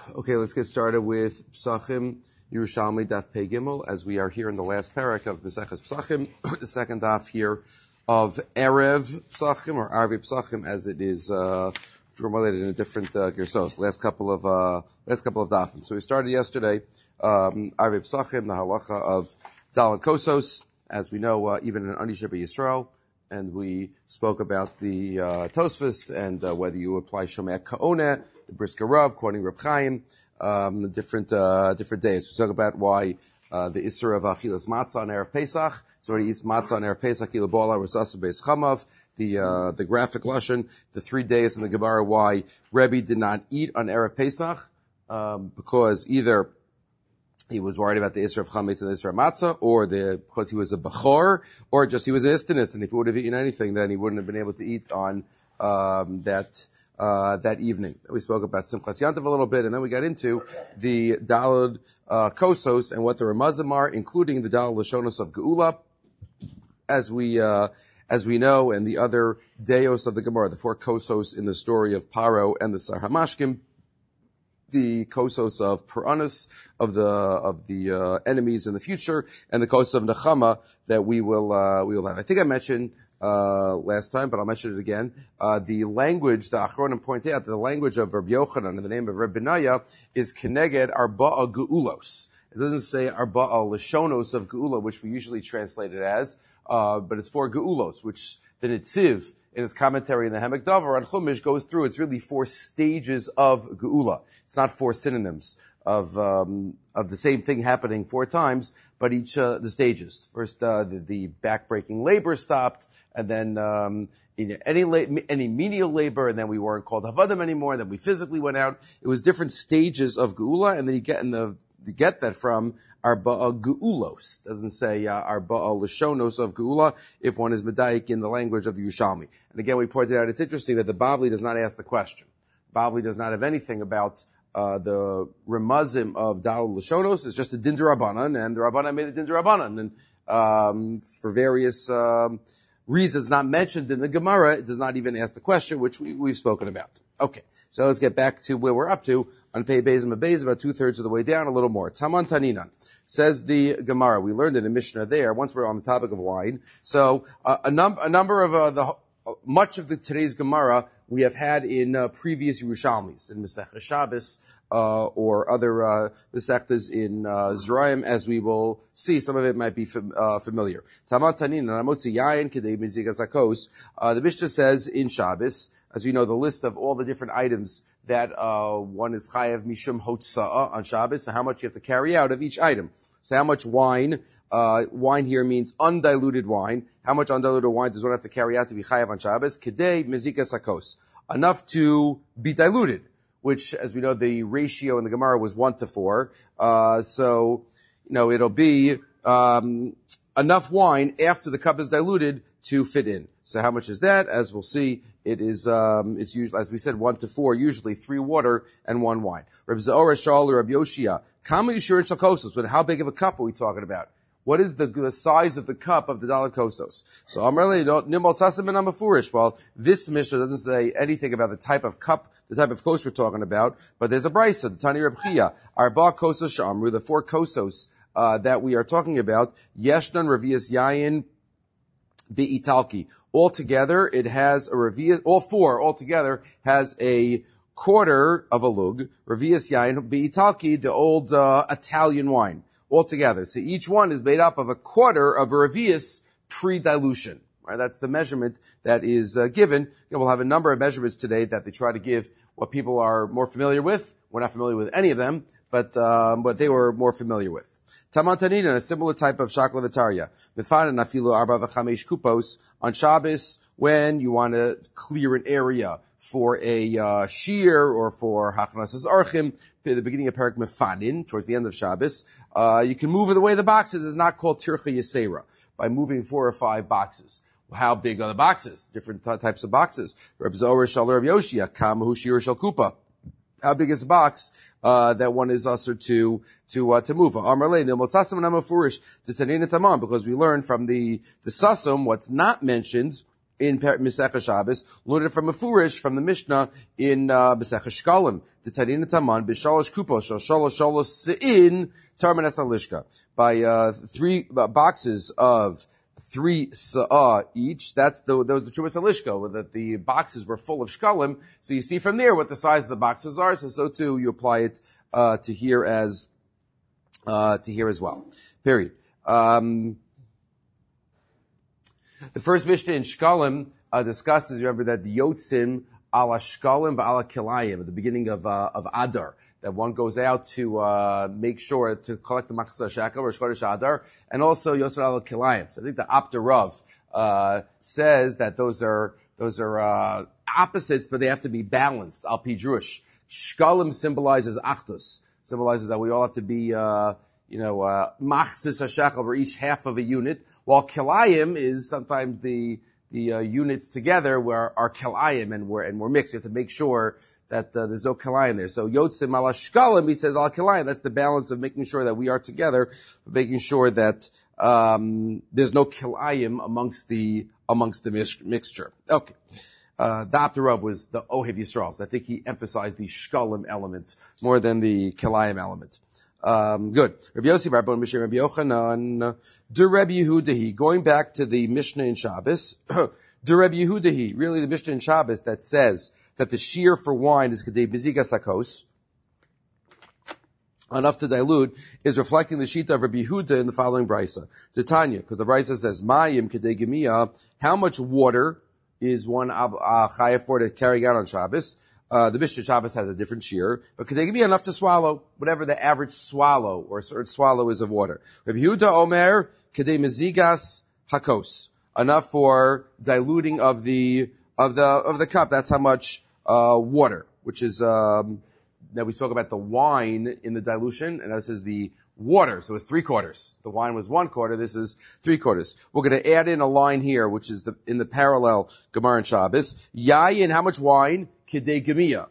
Okay, let's get started with Psachim, Yerushalmi, Daf Pei Gimel, as we are here in the last parak of Maseches Psachim, the second daf here of Erev Psachim, or Arvi Psachim, as it is formulated in a different gersos. Last couple of dafim. So we started yesterday, Arvi Psachim, the halacha of Daled Kosos, as we know, even in Ani Sheba Yisrael, and we spoke about the Tosfos and whether you apply Shomei Ka'oneh, the Brisker Rav, quoting Reb Chaim, different days. We talk about why the Isser of Achilas Matzah on Erev Pesach. So when he eats Matzah on Erev Pesach, Ilabola, Rosasu Beis Chamav, the graphic lashon, the 3 days in the Gemara why Rebbe did not eat on Erev Pesach, because either he was worried about the Isra of Chametz and the Isra of Matzah, or because he was a Bechor, or just he was an Istinist, and if he would have eaten anything, then he wouldn't have been able to eat on that evening. We spoke about Simchas Yantav a little bit, and then we got into the Daled Kosos and what the Ramazim are, including the Daled Lashonos of Geula, as we know, and the other Deos of the Gemara, the 4 Kosos in the story of Paro and the Sar HaMashkim, the kosos of Puranos, of the enemies in the future, and the kosos of Nechama that we will have. I think I mentioned last time, but I'll mention it again. The language, the Achronim point out, the language of Rabbi Yochanan in the name of Reb Benaya is Keneged Arba'a Geulos. It doesn't say Arba'a Lashonos of Geula, which we usually translate it as, but it's 4 Geulos, which the Nitziv, in his commentary in the Hamek Davar on Chumash, goes through. It's really 4 stages of Geula. It's not 4 synonyms of the same thing happening 4 times, but each the stages. First, the backbreaking labor stopped, and then any menial labor, and then we weren't called Havadim anymore, and then we physically went out. It was different stages of Geula, and then you get that from Arba'a Geulos. Doesn't say Arba'a Lashonos of Geula if one is Medayik in the language of the Yerushalmi. And again, we pointed out it's interesting that the Bavli does not ask the question. Bavli does not have anything about the Ramazim of Daled Lashonos. It's just a Din D'Rabbanan, and the Rabbanan made a Din D'Rabbanan. And for various reasons not mentioned in the Gemara, it does not even ask the question, which we've spoken about. Okay, so let's get back to where we're up to on Pei Beis and Beis, about 2/3 of the way down, a little more. Taman Taninan. Says the Gemara, we learned in a Mishnah there, once we're on the topic of wine. So, a number of much of today's Gemara we have had in previous Yerushalmis, in Masechta Shabbos, or other Masechtas in Zeraim, as we will see. Some of it might be familiar. Taman Tanin, Namotzi Yayin, Kedei Mizigas Hakos. The Mishnah says in Shabbos, as we know, the list of all the different items that one is chayav mishum hotza'a on Shabbos, so how much you have to carry out of each item. So how much wine, wine here means undiluted wine. How much undiluted wine does one have to carry out to be chayav on Shabbos? Kedei mizikas hakos. Enough to be diluted, which, as we know, the ratio in the Gemara was 1-4. So, it'll be enough wine after the cup is diluted to fit in. So how much is that? As we'll see, it is, it's usually, as we said, 1-4, usually 3 water and 1 wine. Reb Za'ora Shal or Reb Yoshia, Kama Yishur and Shalkosos, but how big of a cup are we talking about? What is the size of the cup of the Daled Kosos? So Amrele, Nimal Sasim and Amafurish. Well, this Mishnah doesn't say anything about the type of cup, the type of kos we're talking about, but there's a brisa, the Tani Reb Chia, Arba Kosos Shamru, the 4 kosos, that we are talking about, Yeshnan Revias Yayin Be'italki. Altogether, it has a revias, all 4 altogether has a quarter of a lug, Revias Yayin Be'italki, the old Italian wine, altogether. So each one is made up of a quarter of a revias pre-dilution. Right? That's the measurement that is given. We'll have a number of measurements today that they try to give what people are more familiar with. We're not familiar with any of them, but they were more familiar with. Tamantanina, a similar type of shaklavataria. Mifana nafilu arba v'chamesh kupos on Shabbos when you want to clear an area for a shear or for hachnasas archim. At the beginning of Parak Mefanin, towards the end of Shabbos, you can move it away the boxes. It's not called Tircha Yisera, by moving 4 or 5 boxes. How big are the boxes? Different types of boxes. Reb Zohar Shal Reb Yoshia, Kamahu Shir Shal Kupa. How big is a box that one is usher to move? Because we learn from the Sasum, what's not mentioned in Mesechah Shabbos, learned it from a Furish, from the Mishnah in Mesechah Shkalim. The Tanina Taman, B'shalosh Kupos, Shalosh Se'in, Tarman Etzalishka. By 3 boxes of 3 sa'ah each, those the Trumas Alishka, that the boxes were full of shkalim. So you see from there what the size of the boxes are, so too you apply it to here as well. Period. The first Mishnah in Shkalim discusses, remember, that the Yotzim ala Shkalim v'ala Kilayim at the beginning of Adar, that one goes out to make sure to collect the Machzah Shekel or Shkodesh Adar, and also Yosef ala Kilayim. So I think the Apterav says that those are opposites, but they have to be balanced. Al Pi Drush. Shkalim symbolizes Achdus, symbolizes that we all have to be Machzah Shekel, we're each half of a unit, while Kilayim is sometimes the units together where are Kilayim and we're mixed. You have to make sure that there's no Kilayim there. So Yotzim ala Shkalim, he says al Kilayim. That's the balance of making sure that we are together, making sure that there's no Kilayim amongst the mixture. Okay. Dr. Rav was the Ohev Yisrael. So I think he emphasized the Shkalim element more than the Kilayim element. Good. Rabbi Yossi Bar Bon Mishim Rabbi Yochanan De Rabbi Yehudahi. Going back to the Mishnah in Shabbos, De Rabbi Yehudahi. Really, the Mishnah in Shabbos that says that the shear for wine is Kedei Beziga Sakos, enough to dilute, is reflecting the Shita of Rabbi Yehuda in the following brisa. Titania, because the brisa says Mayim Kedei Gemia. How much water is one chayav for to carry out on Shabbos? The Mishnah Shabbos has a different shear, but could they give me enough to swallow whatever the average swallow or certain swallow is of water? Rabbi Yehuda Omer Kedei Mezigas Hakos, enough for diluting of the cup. That's how much water, which is now we spoke about the wine in the dilution, and this is the water, so it's 3/4. The wine was 1/4, this is 3/4. We're going to add in a line here, which is in the parallel Gemara and Shabbos. Yayin, how much wine? Kedei Gemia.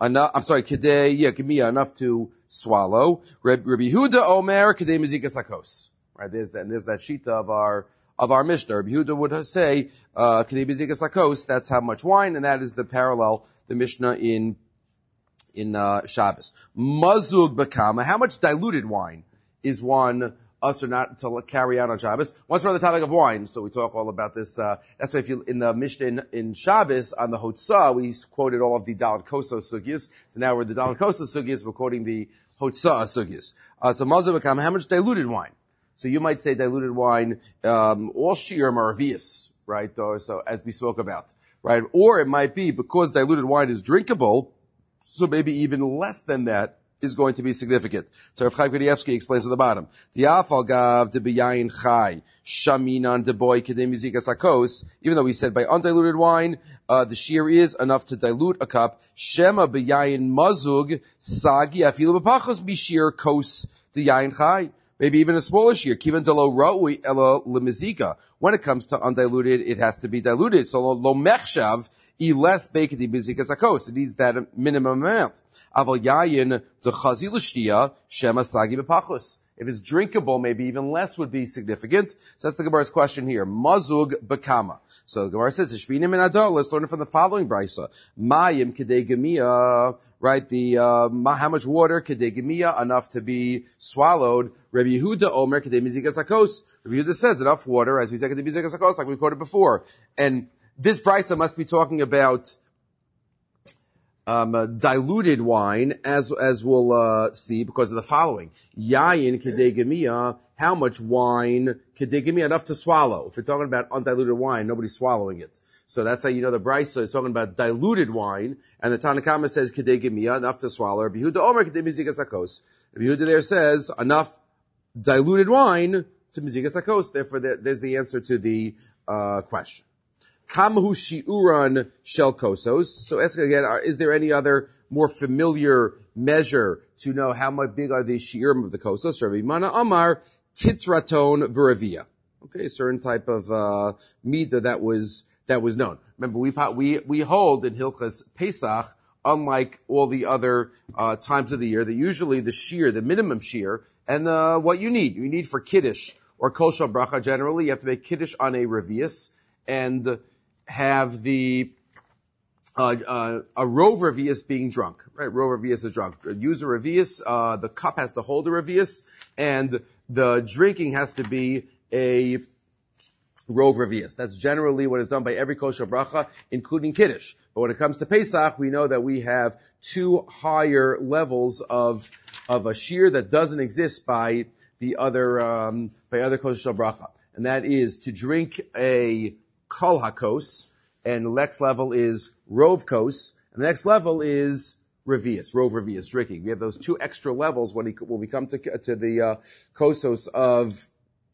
Gemia, enough to swallow. Rabbi Yehuda Omer, Kedei Mezigas Hakos. Right, there's that sheet of our Mishnah. Rabbi Yehuda would say, Kedei Mezigas Hakos, that's how much wine, and that is the parallel, the Mishnah in Shabbos. Mazug Bakama, how much diluted wine is one us or not to carry out on Shabbos? Once we're on the topic of wine, so we talk all about this, that's why if you, in the Mishnah in Shabbos, on the Hotzah, we quoted all of the Daled Kosos Sugyas. So now we're the Daled Kosos Sugyas, we're quoting the Hotzah Sugyas. So Mazur Bakam, how much diluted wine? So you might say diluted wine, all Shir Maravias, right? So as we spoke about, right? Or it might be because diluted wine is drinkable, so maybe even less than that is going to be significant. So Rav Chaim Kanievsky explains at the bottom. The Afal Gav de Beyayin Chai Shaminan de Boy Kedei Mezigas Hakos. Even though we said by undiluted wine, the shear is enough to dilute a cup. Shema Beyayin Mazug Sagi Afilu B'Pachos Bishir Kos de Yayin Chai. Maybe even a smaller shear. Kivan de lo Ra'ui Elo Lemezika. When it comes to undiluted, it has to be diluted. So lo mechshav less Kedei Mezigas Hakos. It needs that minimum amount. Aval yayin the chazil shtia shema sagi b'pachos. If it's drinkable, maybe even less would be significant. So that's the Gemara's question here. Mazug bekama. So the Gemara says, "Shpinim and adol." Let's learn it from the following brisa. Mayim kedei gemia. Right, how much water kedei gemia, enough to be swallowed. Rabbi Yehuda Omer kedei mizigas hakos. Rabbi Yehuda says enough water, as we said kedei mizigas hakos, like we quoted before. And this brisa must be talking about diluted wine, as we'll see, because of the following. Yayin kedei gemia, how much wine kedei gemia, enough to swallow. If you're talking about undiluted wine, nobody's swallowing it. So that's how you know the brisa is talking about diluted wine, and the Tanakama says kedei gemia, enough to swallow. Rabbi Yehuda Omer kedei mizigas hakos. Rabbi Yehuda there says enough diluted wine to mizigas hakos. Therefore, there's the answer to the question. Kamhu shi'uran shel kosos. So ask again, is there any other more familiar measure to know how much big are the shi'urim of the kosos? Rabbi Mana Amar titraton v'ravia. Okay, a certain type of midah that was known. Remember, we hold in Hilchas Pesach, unlike all the other times of the year, that usually the shear, the minimum shear, and what you need for kiddush or kol shel bracha generally, you have to make kiddush on a revius, and have a rov revius being drunk, right? Rov revius is drunk. Use a revius, the cup has to hold a revius, and the drinking has to be a rov revius. That's generally what is done by every kosher bracha, including Kiddush. But when it comes to Pesach, we know that we have two higher levels of a shear that doesn't exist by the other kosher bracha. And that is to drink a kol hakos, and the next level is rov kos, and the next level is revius, rov revius, drinking. We have those two extra levels when we come to the kosos of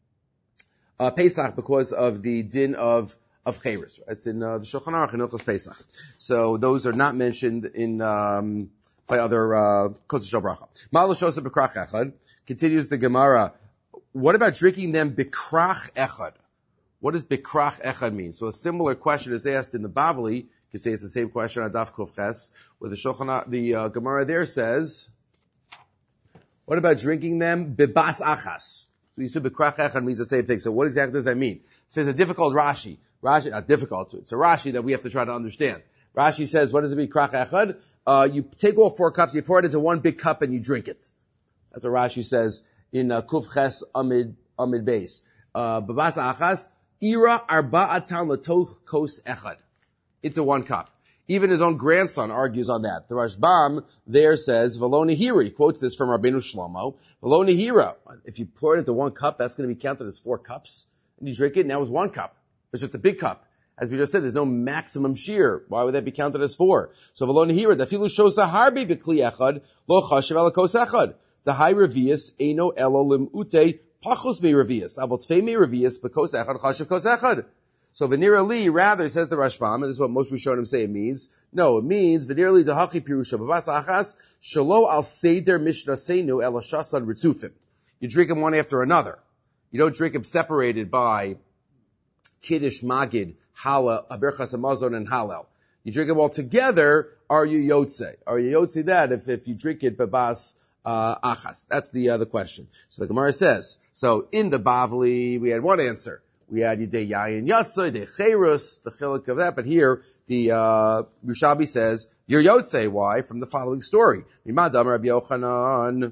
Pesach because of the din of Cheres. It's in the Shulchan Aruch in Hilchos Pesach. So those are not mentioned in by other kosos shel bracha. Malo shosa b'krach echad. Continues the Gemara. What about drinking them b'krach echad? What does b'krach echad mean? So a similar question is asked in the Bavli. You could say it's the same question on Daf Kuf Ches, where the Gemara there says, what about drinking them b'bas achas? So you said b'krach echad means the same thing. So what exactly does that mean? It says a difficult Rashi. Rashi, not difficult. It's a Rashi that we have to try to understand. Rashi says, what does it mean, krach echad? You take all 4 cups, you pour it into one big cup, and you drink it. That's what Rashi says in Kuf Ches Amid Beis. B'bas achas, ira arba'atan latoch kos echad. Into 1 cup. Even his own grandson argues on that. The Rashbam there says, V'lo nehira. He quotes this from Rabbeinu Shlomo. V'lo nehira. If you pour it into 1 cup, that's going to be counted as 4 cups. And you drink it, and that was 1 cup. It's just a big cup. As we just said, there's no maximum shear. Why would that be counted as 4? So v'lo nehira, dafilu shosa harbi b'kli echad, lo chashav ala kos echad. The high revius, eino elo lim'ute, pachos me revius. Avot tfei me revius, b'kos echad, chashav kos echad. So v'nira li, rather, says the Rashbam, and this is what most Rishonim say it means. No, it means, v'nira li dahachi pirusha, b'bas achas, shalo al seder mishnasenu el shasan ritzufim. You drink them one after another. You don't drink them separated by Kiddush, Magid, Hala, Berchas Hamazon, and Hallel. You drink them all together, are you Yotze? Are you Yotze that if you drink it bebas achas? That's the question. So the Gemara says, so in the Bavli, we had one answer. We had Yidei Yayin Yotze, Yidei Cherus, the chiluk of that, but here, the Rushabi says, you're Yotze. Why? From the following story. Mimadam Rabbi Yochanan.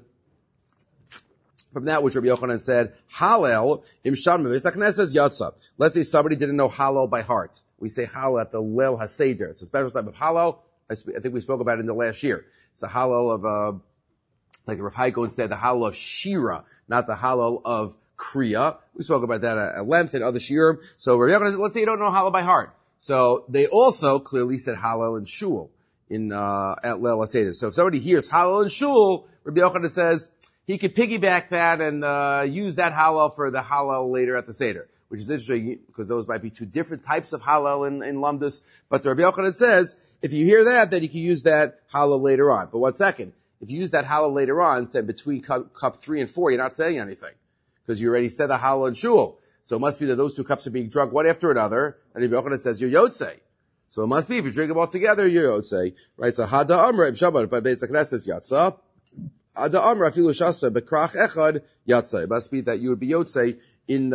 From that which Rabbi Yochanan said, Hallel, imsham says yatsa. Let's say somebody didn't know Hallel by heart. We say Hallel at the Leil HaSeder. It's a special type of Hallel. I think we spoke about it in the last year. It's a Hallel of, like Rav Haikon said, the Hallel of Shira, not the Hallel of Kriya. We spoke about that at length in other Shirim. So Rabbi Yochanan said, let's say you don't know Hallel by heart. So they also clearly said Hallel and Shul at Leil HaSeder. So if somebody hears Hallel and Shul, Rabbi Yochanan says, he could piggyback that and use that Hallel for the Hallel later at the Seder, which is interesting because those might be 2 different types of Hallel in Lumdus. But the Rabbi Yochanan says, if you hear that, then you can use that Hallel later on. But 1 second, if you use that Hallel later on, say between cup 3 and 4, you're not saying anything because you already said the Hallel and Shul. So it must be that those 2 cups are being drunk one after another. And Rabbi Yochanan says you're Yotzei. So it must be if you drink them all together, you're Yotzei, right? So Hada Amra Shabbat by Beit Zaknes Yatsa. Ada Amra afilu shasa bekrach echad yatzai. It must be that you would be yotzei in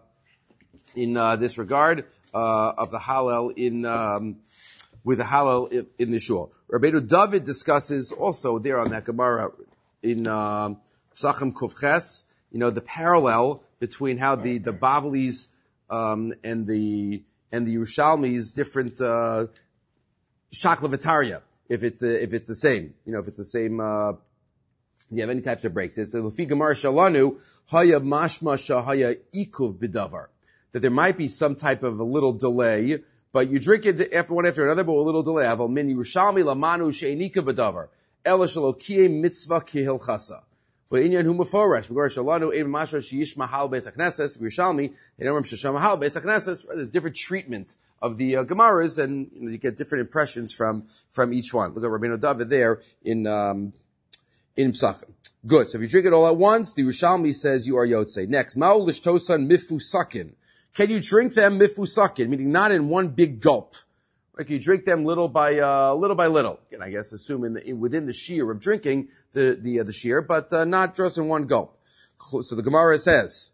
this regard of the Hallel with the Hallel in the shul. Rabbeinu David discusses also there on that Gemara in Psachim Kuf Ches, the parallel between how the Bavlis and the Yerushalmis different Shakla V'Tarya, if it's the same, if it's the same. You have any types of breaks. It's Lefi Gemara Shalanu Haya Mashma Shahaya Ikuv Bidavar. That there might be some type of a little delay, but you drink it one after another, but with a little delay. Aval min Yerushalmi Lamanu She'enika Bidavar. Ela Shalokie Mitzvah Kihilchasa. For Inyan Hu Meforesh. Gemara Shalanu Ev Mashra Sheyish Mahal Beis HaKnesses. Yerushalmi Enomrim Shasham Mahal Beis HaKnesses. There's different treatment of the Gemaras, and you get different impressions from each one. Look at Rabbeinu David there in Psachim. Good. So if you drink it all at once, the Yerushalmi says you are Yotzei. Next, Ma'u Lishtosan Mifusakin. Can you drink them Mifusakin? Meaning not in one big gulp. Like you drink them little by little. And I guess assume within the shear of drinking the shear, but not just in one gulp. So the Gemara says,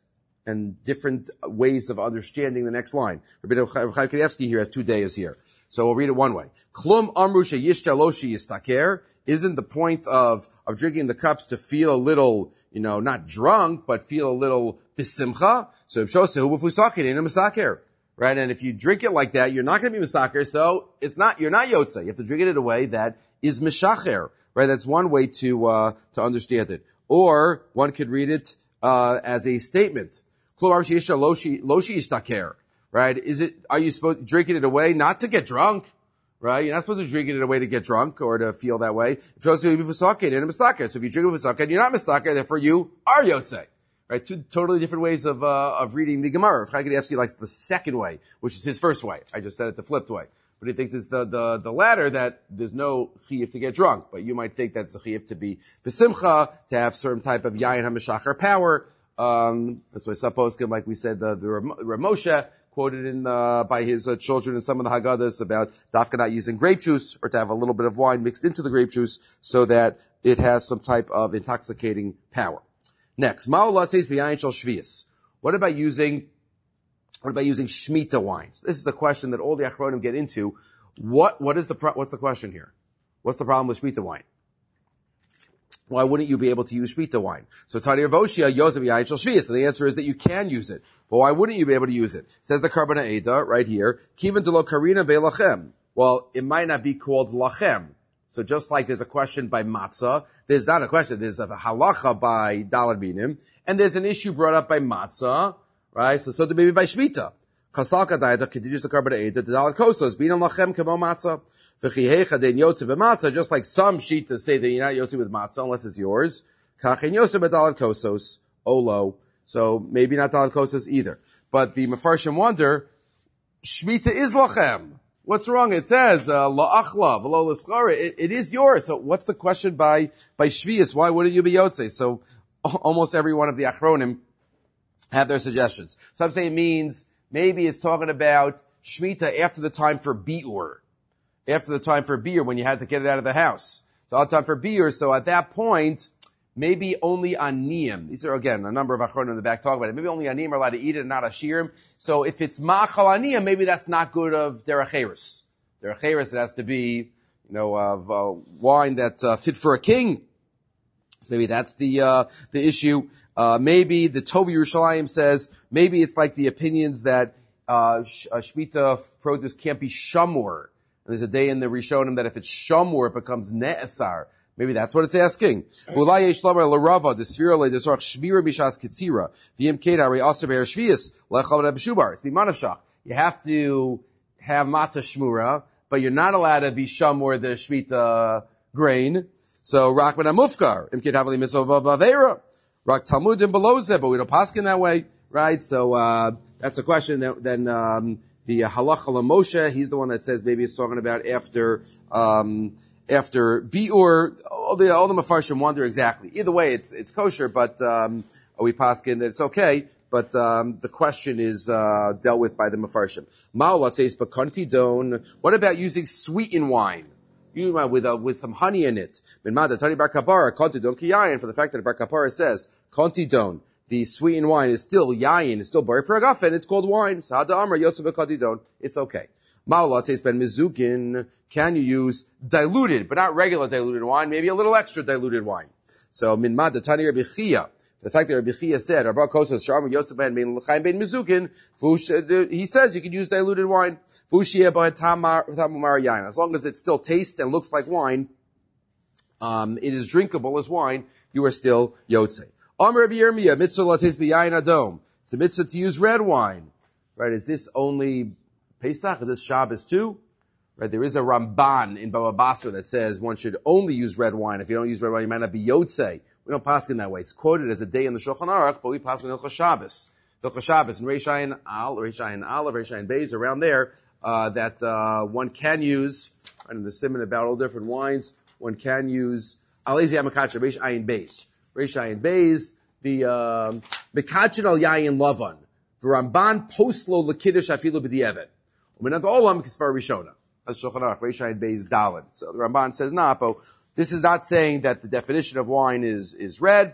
and different ways of understanding the next line. Rabbi Chaim Kanievsky here has 2 days here. So we'll read it one way. Klum amru sheyishta lo sheyistaker. Isn't the point of drinking the cups to feel a little, not drunk, but feel a little bisimcha? So Ibshosehu b'fusakin in a mistaker. Right? And if you drink it like that, you're not going to be mistaker, so you're not yotze. You have to drink it in a way that is mishacher. Right? That's one way to understand it. Or one could read it, as a statement. Klum amru sheyishta lo sheyistaker. Right? Are you supposed to drink it in a way not to get drunk? Right? You're not supposed to drink it in a way to get drunk or to feel that way. So if you drink it with mistaker, you're not mistaker, therefore you are yotze. Right? 2 totally different ways of reading the Gemara. Chaim Kanievsky likes the second way, which is his first way. I just said it the flipped way. But he thinks it's the latter, that there's no chiyuv to get drunk. But you might think that's a chiyuv to be besimcha, to have certain type of yayin hamashachar power. That's why Saposkim, like we said, the Ramosha, quoted in by his children in some of the Haggadahs about dafka not using grape juice, or to have a little bit of wine mixed into the grape juice so that it has some type of intoxicating power. Next, ma'olah says b'yayin shel shvius. What about using Shemitah wines? This is a question that all the Achronim get into. What's the question here? What's the problem with Shemitah wine? Why wouldn't you be able to use Shemitah wine? So Tani Ravoshia Yosef Yain Shel Shvius. And the answer is that you can use it. But why wouldn't you be able to use it? Says the Karban Eda right here. Kivan Delo Karina Be'lachem. Well, it might not be called lachem. So just like there's a question by matzah, there's not a question. There's a halacha by dalad binim, and there's an issue brought up by matzah, right? So maybe by Shemitah. Chasalka Daida continues the Karban Eda. The dalad kosos binam lachem kamo matzah. Just like some shitas say that you're not yotze with matzah unless it's yours. Kachin yosef b'dalad kosos olo. So maybe not dalad kosos either. But the Mefarshim wonder, Shemitah is lachem. What's wrong? It says la'achla v'lo l'schara. It is yours. So what's the question by Shvius? Why wouldn't you be yotze? So almost every one of the Achronim have their suggestions. Some say it means maybe it's talking about Shemitah after the time for bi'ur. After the time for bi'ur, when you had to get it out of the house. So all the time for bi'ur, so at that point, maybe only aniyim. These are, again, a number of achronim in the back talk about it. Maybe only aniyim are allowed to eat it and not ashirim. So if it's ma'achal aniyim, maybe that's not good of deracheres. Deracheres, it has to be, of wine that fit for a king. So maybe that's the issue. Maybe the Tov Yerushalayim says, maybe it's like the opinions that Shemitah produce can't be shamur. There's a day in the Rishonim that if it's shamur, it becomes ne'esar. Maybe that's what it's asking. You have to have matzah shmura, but you're not allowed to be shamur the shmita grain. So rakman amufkar imkid havali mitzvah bavera rak talmudim below zeh, but we don't paskin that way, right? So that's a question. Then the halacha l'Moshe, he's the one that says maybe it's talking about after bi'ur. All the Mefarshim wonder exactly. Either way, it's kosher, but we paskin that it's okay. But the question is dealt with by the Mefarshim. Ma'olat says bakanti don. What about using sweetened wine? With some honey in it. For the fact that Bar Kapara says kanti don. The sweetened wine is still yayin, it's still bari pragafen, it's called wine. So hada amar yosef b'kadidon, it's okay. Ma'olah says ben mizukin, can you use diluted, but not regular diluted wine, maybe a little extra diluted wine. So min mad tani Rabbi Chia, the fact that Rabbi Chia said Rabbi Kosas Sharma Yosef ben l'chaim ben mizukin, he says you can use diluted wine. Fushia b'tamar yayin, as long as it still tastes and looks like wine, it is drinkable as wine, you are still yotze. It's a mitzvah to use red wine. Right? Is this only Pesach? Is this Shabbos too? Right? There is a Ramban in Baba Basra that says one should only use red wine. If you don't use red wine, you might not be Yotze. We don't paskin that way. It's quoted as a day in the Shulchan Aruch, but we paskin Hilchos Shabbos. Hilchos Shabbos and Reishayin Aleph, Reishayin Beis, around there, that one can use, and the simon about all different wines, one can use Alezi Amakacha, Reishayin Beis. Reishayin Beis, the Mekachin al Yayin Lavan, the Ramban postlo lekiddush afilu b'di'evet. U'minat olam kisvar rishona. That's Shulchan Aruch, Reishayin Beis Daled. So the Ramban says not, but this is not saying that the definition of wine is red, but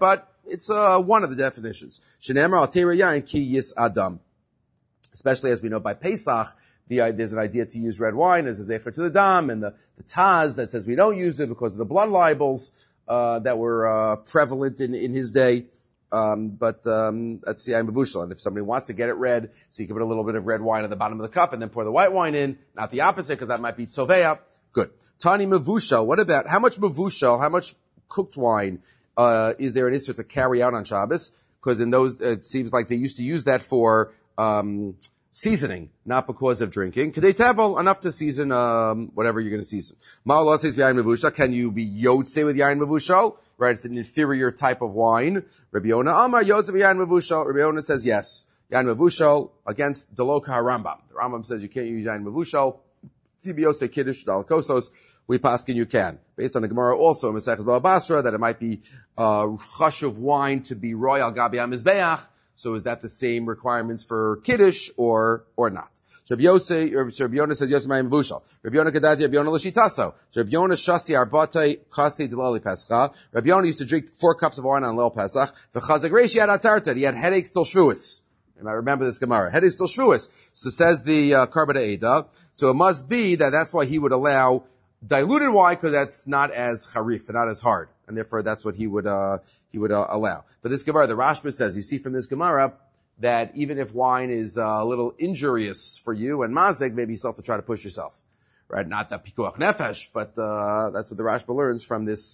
It's one of the definitions. Shenemar altera yain ki yis adam. Especially as we know by Pesach, there's an idea to use red wine as a zecher to the dam, and the Taz that says we don't use it because of the blood libels that were prevalent in his day. But that's the Yain Mevushal. And if somebody wants to get it red, so you can put a little bit of red wine at the bottom of the cup and then pour the white wine in, not the opposite, because that might be Tzovea. Good. Tani Mevushal. What about, how much Mevushal, how much cooked wine, is there an issue to carry out on Shabbos? Because in those, it seems like they used to use that for, seasoning, not because of drinking. Kedei tevel, enough to season, whatever you're going to season. Ma'ala says Yain Mevushal. Can you be Yotze with Yain Mevushal? Right, it's an inferior type of wine. Rabbi Yonah Amar Yotze Yain Mevushal. Rabbi Yonah says yes. Yain Mevushal against Deloka Rambam. The Rambam says you can't use Yain Mevushal. Tibiyose Kiddush Dal Kosos. We paskin you can. Based on the Gemara also in Masechet Bava Basra that it might be chash of wine to be royal gabi hamizbeach. So is that the same requirements for Kiddush or not? So Rabbi Yonah says Yosef Mayim Mevushal. Rabbi Yonah Gadati, Rabbi Yonah L'Shitaso. So Rabbi Yonah Shasi Arbate Kasi Delali Pescha. Rabbi Yonah used to drink 4 cups of wine on Leil Pesach. V'chazak Reishi had atarta. He had headaches till Shavuos. And I remember this Gemara. Headaches till Shavuos. So says the Karbada Eda. So it must be that that's why he would allow diluted wine, because that's not as harif, not as hard. And therefore that's what he would allow. But this Gemara, the Rashba says, you see from this Gemara, that even if wine is a little injurious for you and mazeg, maybe you still have to try to push yourself. Right? Not that pikuach nefesh, but that's what the Rashba learns from this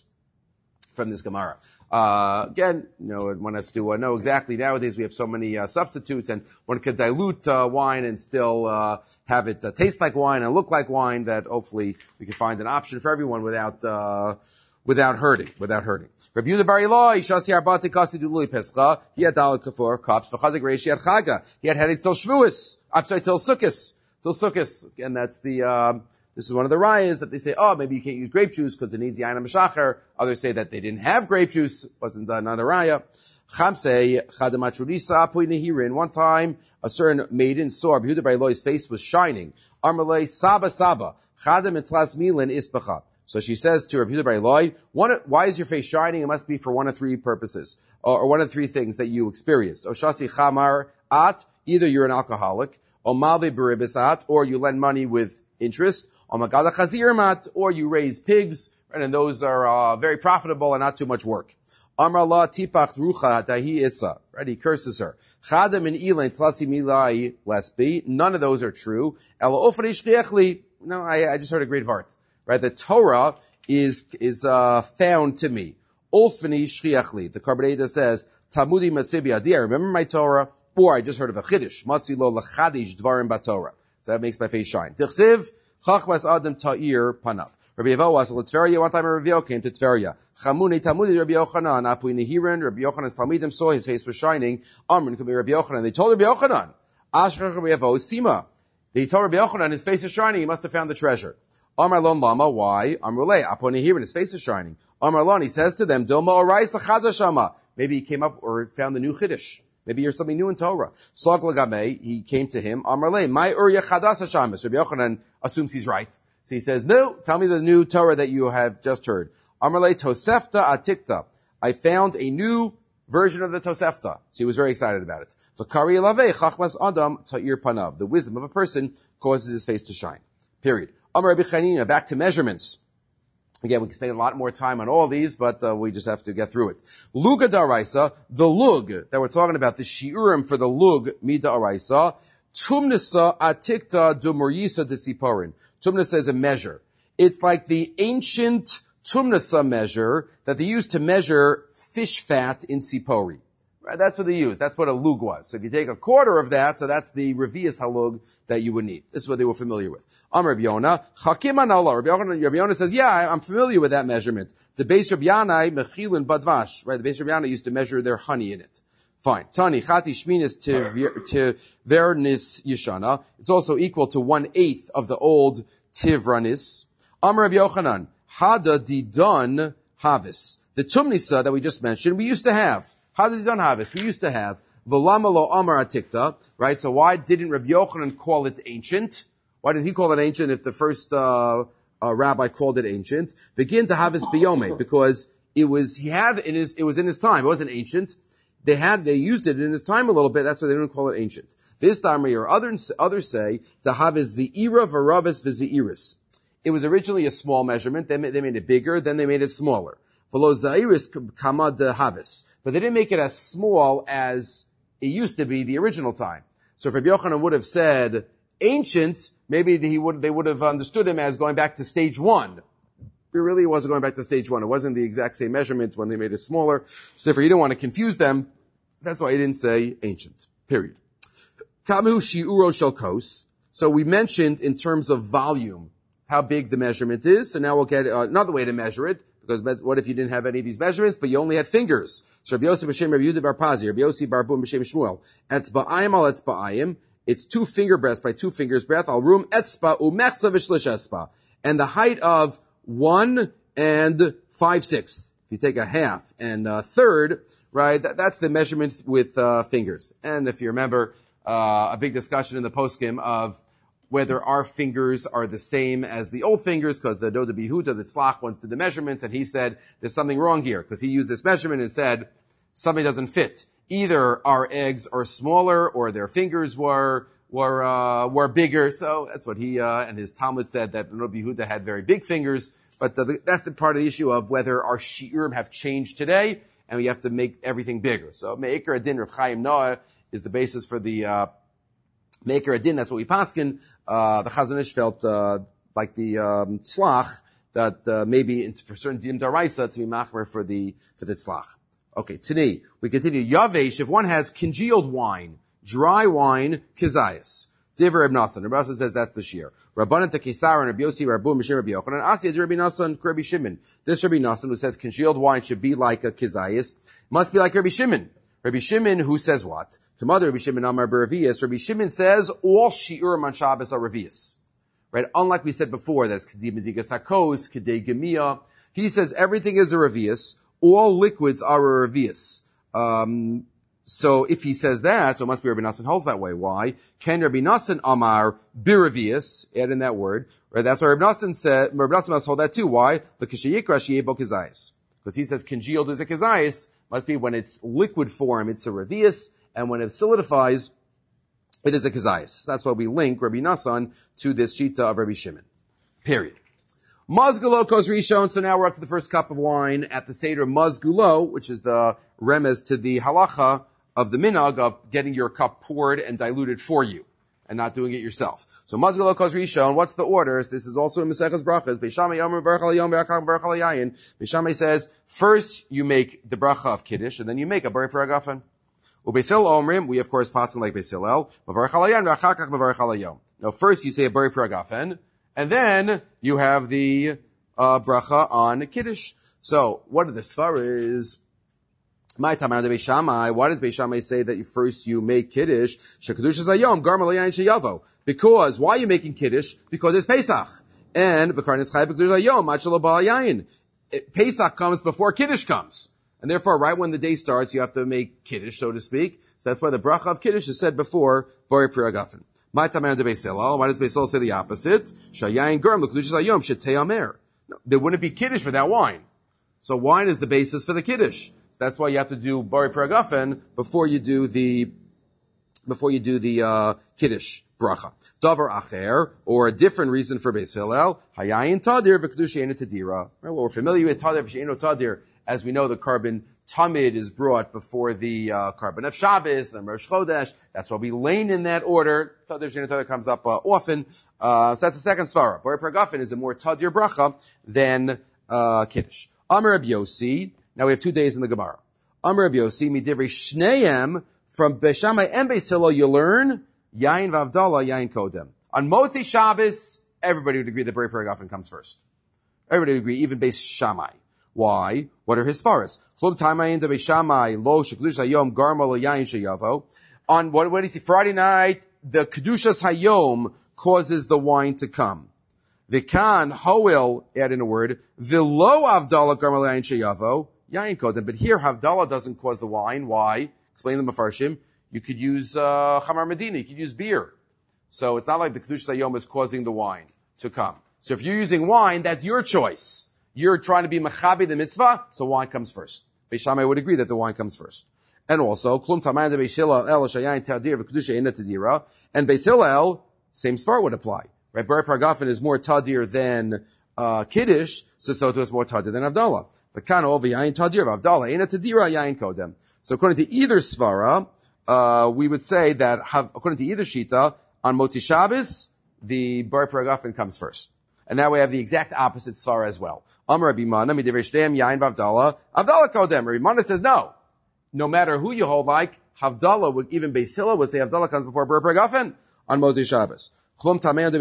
Gemara. Again, one has to know exactly. Nowadays we have so many substitutes, and one could dilute wine and still have it taste like wine and look like wine, that hopefully we can find an option for everyone without hurting. Rabbi Yehuda Bar Ilai, Shasi Arbati Kasi Dului Pescha, he had Daled Kafur cups, V'chazik Reishi had Chaga, he had headaches till Shavuos, till Sukkos. Again, that's this is one of the rayas that they say, maybe you can't use grape juice because it needs Yain HaMeshacher. Others say that they didn't have grape juice, wasn't not a raya. Chamsei Chadamatrudisa Apui Nehirin. One time, a certain maiden saw Rabbi Yehuda Bar Ilai's face was shining. Armalei Saba Chadam Etlas Milin Ispacha. So she says to Rabbi Yehuda Bar Ilai, why is your face shining? It must be for one of 3 purposes, or one of 3 things that you experienced. Oshasi Chamar At, either you're an alcoholic, or Malve Beribis At, or you lend money with interest, or Magada Chazir Mat, or you raise pigs, right, and those are very profitable and not too much work. Amar Allah Tipach Rucha Tahi Issa, right, he curses her. Chadam and Elain Tlasi Milai Lesbi, none of those are true. Ela Ofani Shtiechli, no, I just heard a great vart. Right, the Torah is found to me. Olfani shchiachli. The Karbada says, Talmudi matzibi adi. I remember my Torah, or I just heard of a chiddush. Matzi lo lechadish dvarim batorah. So that makes my face shine. Tichsiv chachmas adam ta'ir panav. Rabbi Yevo was at Tveria. One time Rabbi Yevo came to Tveria. Chamuni Talmudi Rabbi Yochanan apui nehirin. Rabbi Yochanan's Talmidim saw his face was shining. Amrin could be Rabbi Yochanan. They told Rabbi Yochanan, Ashkach Rabbi Yevo sima. They told Rabbi Yochanan his face is shining. He must have found the treasure. Amar lon lama, why? Amrulei, aponi here, and his face is shining. Amar lon, he says to them, Dilma oraisa chaza shama. Maybe he came up or found the new chiddush. Maybe there's something new in Torah. Slag lagame, he came to him. Amrulei, my urya chadasa shamas. Rabbi Yochanan assumes he's right. So he says, no, tell me the new Torah that you have just heard. Amrulei tosefta atikta. I found a new version of the Tosefta. So he was very excited about it. V'kari elavei chachmas adam ta'ir panav. The wisdom of a person causes his face to shine. Period. Amar Rabbi Chanina, back to measurements. Again, we can spend a lot more time on all these, but we just have to get through it. Luga daraisa, the lug that we're talking about, the shiurim for the lug mida araisa, tumnisa atikta dumurisa desiparin. Tumnisa is a measure. It's like the ancient tumnisa measure that they used to measure fish fat in Sipori. Right? That's what they used. That's what a lug was. So if you take a quarter of that, so that's the revius halug that you would need. This is what they were familiar with. Amar Rabbi Yonah, Chakim an Allah. Rabbi Yonah says, yeah, I'm familiar with that measurement. The Beis Rabbi Yanai mechilin badvash. Right? The Beis Rabbi Yanai used to measure their honey in it. Fine. Tani chati shminis to vernis yishana. It's also equal to 1/8 of the old tivranis. Amar Rabbi Yochanan, hada didon havis. The tumnisa that we just mentioned, we used to have. How did he done have this? We used to have V'lama lo amar atikta, right? So why didn't Rabbi Yochanan call it ancient? Why did he call it ancient if the first rabbi called it ancient? Begin to have his biyome, because it was in his time. It wasn't ancient. They used it in his time a little bit. That's why they don't call it ancient. This Damri or others say, the Havis Ze'ira Varavis V'Ze'iris. It was originally a small measurement. They made it bigger, then they made it smaller. V'lo Ze'iris Kamad Havis. But they didn't make it as small as it used to be the original time. So if Rabbi Yochanan would have said ancient, maybe they would have understood him as going back to stage 1. It really wasn't going back to stage 1. It wasn't the exact same measurement when they made it smaller. So therefore, you didn't want to confuse them. That's why he didn't say ancient. Period. Kamu shi'uro shel kos. So we mentioned in terms of volume how big the measurement is. So now we'll get another way to measure it. Because what if you didn't have any of these measurements, but you only had fingers? So Rabbi Yossi b'shem Rabbi Yehuda bar Pazi, Rabbi Yossi bar Bum b'shem Shmuel. Etzba'ayim al etzba'ayim. It's 2 finger breadths by 2 fingers breadth. Al rum etzba umechza v'shlish etzba. And the height of 1 and 5/6. If you take a half and a third, right, that's the measurement with fingers. And if you remember, a big discussion in the poskim of whether our fingers are the same as the old fingers, because the Doda Bihuda, the Tzlach, once did the measurements, and he said, there's something wrong here, because he used this measurement and said, something doesn't fit. Either our eggs are smaller, or their fingers were bigger. So that's what he, and his Talmud said that Doda Bihuda had very big fingers, but that's the part of the issue of whether our shi'urim have changed today, and we have to make everything bigger. So Me'ikar Adin Rav Chaim Noah is the basis for the, Me'ikar Adin, that's what we paskin. The Chazon Ish felt, like the, tzlach, that, maybe for certain dim daraisa to be machmer for the tzlach. Okay, today, we continue. Yavesh, if one has congealed wine, dry wine, kizayas. Diver Reb Nasan. Reb Nasan says that's the shear. Rabbanan Tekesar and Rabbi Yossi, Rabbi Mishim, Rabbi Yochanan. Asiyah Rabbi Nasan, Rabbi Shimon. This Rabbi Nasan who says congealed wine should be like a kizayas, must be like Rabbi Shimon. Rabbi Shimon who says what? To mother Rabbi Shimon Amar Beravias. Rabbi Shimon says all shi'urim on Shabbos are revius. Right? Unlike we said before, that's Kedei Mezigas HaKos, Kedei Gemia. He says everything is a revius. All liquids are a revius. So if he says that, so it must be Rabbi Nasan holds that way. Why? Can Rabbi Nasan Amar Biravius, add in that word, right? That's why Rabbi Nasan must hold that too. Why? Because he says congealed is a kizayis, must be when it's liquid form, it's a revius, and when it solidifies, it is a kizayis. That's why we link Rabbi Nasan to this shita of Rabbi Shimon. Period. Mazgulo kos rishon, so now we're up to the first cup of wine at the Seder Mazgulo, which is the remez to the halacha of the minhag of getting your cup poured and diluted for you, and not doing it yourself. So Mazgulo kos rishon, what's the orders? This is also in Maseches Brachas. Beishamai yomer barach al yom barach al yayin. Beishamai says, first you make the bracha of Kiddush, and then you make a Borei Paragafen. Ubesil omrim, we of course pass like Beis Hillel, mavarach al yayin, v'achakach mavarach al yom. Now first you say a Borei Paragafen, and then you have the bracha on Kiddush. So what are the svaras? My Tamar de Beis Shammai. Why does Beis Shammai say that first you make Kiddush? Shekadush is hayom garmal yayin sheyavo. Because why are you making Kiddush? Because it's Pesach, and v'karnis chay b'kedush hayom machalo bal yayin. Pesach comes before Kiddush comes, and therefore, right when the day starts, you have to make Kiddush, so to speak. So that's why the bracha of Kiddush is said before Borei Paragafen. My Tamar de Beis Hillel. Why does Beis Hillel say the opposite? Shayayin garm l'kedush hayom shetei amer. There wouldn't be Kiddush without wine. So wine is the basis for the Kiddush. So that's why you have to do Borei Paragafen before you do the Kiddush bracha. Davar acher, or a different reason for Beis Hillel, hayayin tadir v'kedush she'eino tadira. Well, we're familiar with tadir v'she'eino tadir. As we know, the carbon tamid is brought before the carbon of Shabbos, then Rosh Chodesh. That's why we lane in that order. Tadir v'she'eino tadir comes up often. So that's the second svara. Borei Paragafen is a more tadir bracha than Kiddush. Amar Rabbi Yossi. Now we have 2 days in the Gemara. Amar Rabbi Yossi midivrei shneim, from Beis Shammai and Beis Hillel you learn yayin v'avdala yayin kodem. On Motzei Shabbos, everybody would agree that Borei Paragafen comes first. Everybody would agree, even Beis Shammai. Why? What are his faras? Chlub taimayin de Beis Shammai lo shekdush hayom garmal yayin sheyavo. On what do you see? Friday night, the kedushas hayom causes the wine to come. V'kan hoil, add in a word, v'lo avdala garmal yayin sheyavo yayin kodem. But here, havdala doesn't cause the wine. Why? Explain the Mefarshim. You could use Chamar Medina. You could use beer. So it's not like the Kedush Hayom is causing the wine to come. So if you're using wine, that's your choice. you're trying to be mechabi the mitzvah, so wine comes first. Beis Shammai would agree that the wine comes first. And also, klum taman de Beis Hillel el shayayin tadir v'kedusha ina tadira, and Beis Hillel, same svar would apply. Right? Bar Pargafen is more tadir than Kiddush, so too is more tadir than Havdalah. But kan over yayin tadir Havdalah ina tadira yayin kodem. So according to either svara, we would say that according to either shita, on Motzi Shabbos, the Bar Pargafen comes first. And now we have the exact opposite svara as well. Amar Rabbi Mana midivei shteim yayin v'Havdalah, Havdalah kodem. Rabbi Mana says no matter who you hold like, Havdalah would, even Beis Hillel would say Havdalah comes before Bar Pargafen on Motzi Shabbos. What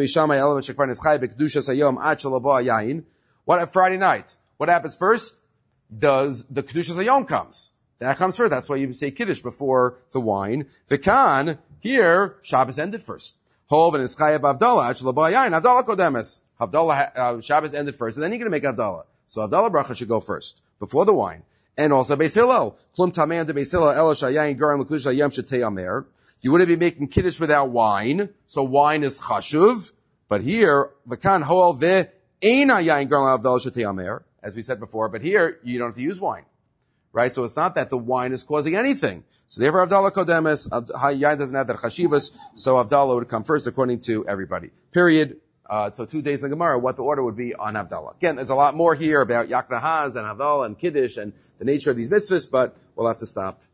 at Friday night? What happens first? Does the Kedushas Hayom comes. That comes first. That's why you say Kiddush before the wine. V'kan, here, Shabbos ended first. Hov and Eschayah Havdalah, Achalaboah Yain, Havdalah Kodemes. Havdalah, Shabbos ended first, and then you're going to make Havdalah. So Havdalah Bracha should go first, before the wine. And also Beis Hillel. Klum Tamei de Beis Hillel, Elo Shayayin, Garam L'Kedush Hayom Shetei Amer. You wouldn't be making Kiddush without wine, so wine is chashuv. But here, v'kan hoel ve'ena yayin garam avdal shetei amer, as we said before. But here, you don't have to use wine, right? So it's not that the wine is causing anything. So therefore, Havdalah kodemes, yayin doesn't have that chashivas, so Havdalah would come first according to everybody. Period. So 2 days in the Gemara, what the order would be on Havdalah. Again, there's a lot more here about Yak Nahaz and Havdalah and Kiddush and the nature of these mitzvahs, but we'll have to stop